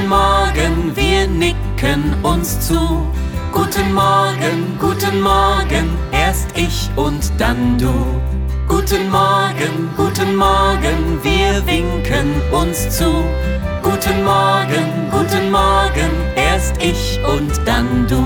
Morgen, wir nicken uns zu. Guten Morgen, erst ich und dann du. Guten Morgen, wir winken uns zu. Guten Morgen, erst ich und dann du.